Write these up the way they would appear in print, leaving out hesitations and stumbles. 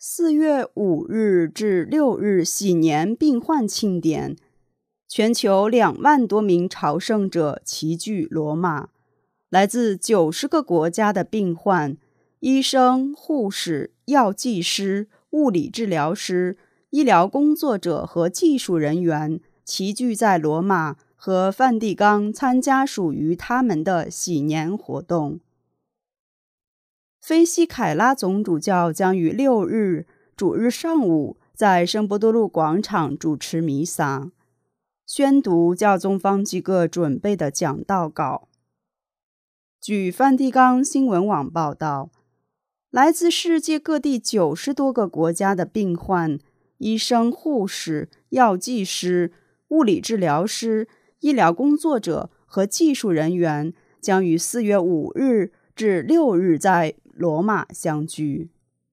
4月5日至6日喜年病患庆典，全球2万多名朝圣者齐聚罗马，来自90个国家的病患、医生、护士、药剂师、物理治疗师、医疗工作者和技术人员齐聚在罗马和梵蒂冈参加属于他们的喜年活动。菲西凯拉总主教将于6日主日上午在圣伯多禄广场主持弥撒，宣读教宗方济各准备的讲道稿。据梵蒂冈新闻网报道，来自世界各地90多个国家的病患、医生、护士、药剂师、物理治疗师、医疗工作者和技术人员将于4月5日至6日在罗马相聚。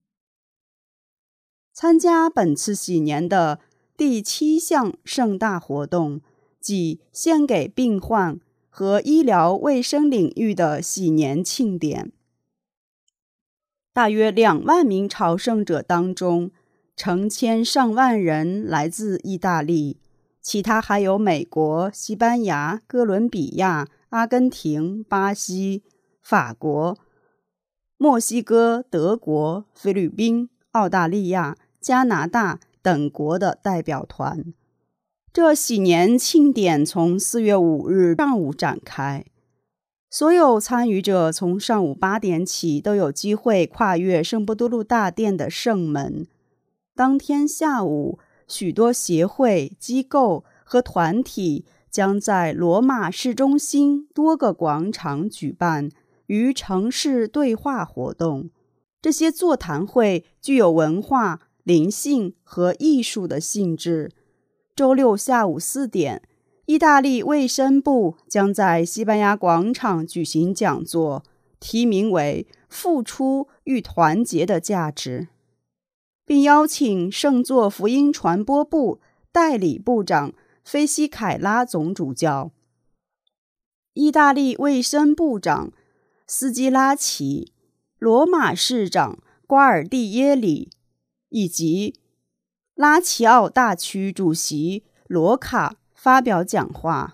参加本次喜年的第7项盛大活动，即献给病患和医疗卫生领域的喜年庆典。大约2万名朝圣者当中，成千上万人来自意大利，其他还有美国、西班牙、哥伦比亚、阿根廷、巴西、法国、墨西哥、德国、菲律宾、澳大利亚、加拿大等国的代表团。这喜年庆典从4月5日上午展开，所有参与者从上午8点起都有机会跨越圣伯多禄大殿的圣门。当天下午，许多协会、机构和团体将在罗马市中心多个广场举办与城市对话活动。这些座谈会具有文化、灵性和艺术的性质。周六下午4点，意大利卫生部将在西班牙广场举行讲座，题名为《付出与团结的价值》，并邀请圣座福音传播部代理部长菲西凯拉总主教、意大利卫生部长斯基拉奇、罗马市长瓜尔蒂耶里以及拉齐奥大区主席罗卡发表讲话。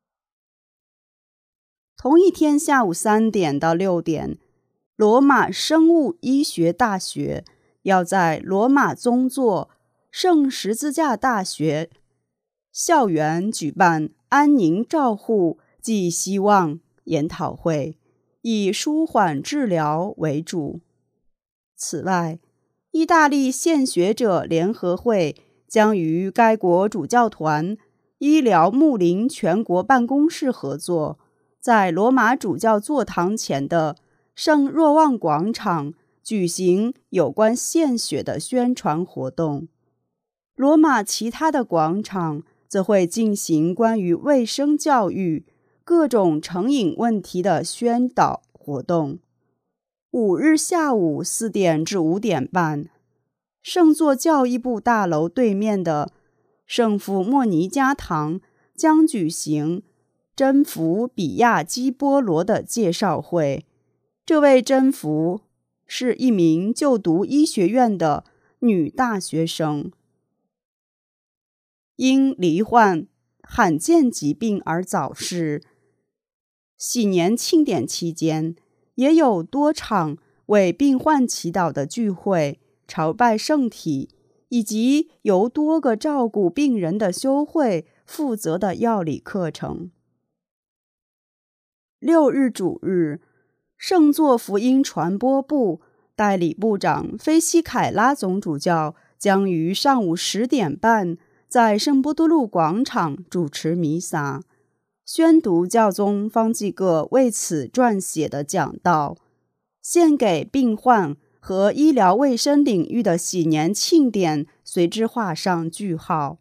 同一天下午3点到6点，罗马生物医学大学要在罗马宗座圣十字架大学校园举办安宁照护暨希望研讨会，以舒缓治疗为主。此外，意大利献血者联合会将与该国主教团医疗牧灵全国办公室合作，在罗马主教座堂前的圣若望广场举行有关献血的宣传活动。罗马其他的广场则会进行关于卫生教育、各种成瘾问题的宣导活动。5日下午4点至5点半，圣座教义部大楼对面的圣父莫尼加堂将举行征服比亚基波罗的介绍会。这位征服是一名就读医学院的女大学生，因罹患罕见疾病而早逝。喜年庆典期间，也有多场为病患祈祷的聚会、朝拜圣体，以及由多个照顾病人的修会负责的药理课程。6日主日，圣座福音传播部代理部长菲西凯拉总主教将于上午10点半在圣伯多禄广场主持弥撒，宣读教宗方济各为此撰写的讲道，献给病患和医疗卫生领域的喜年庆典随之画上句号。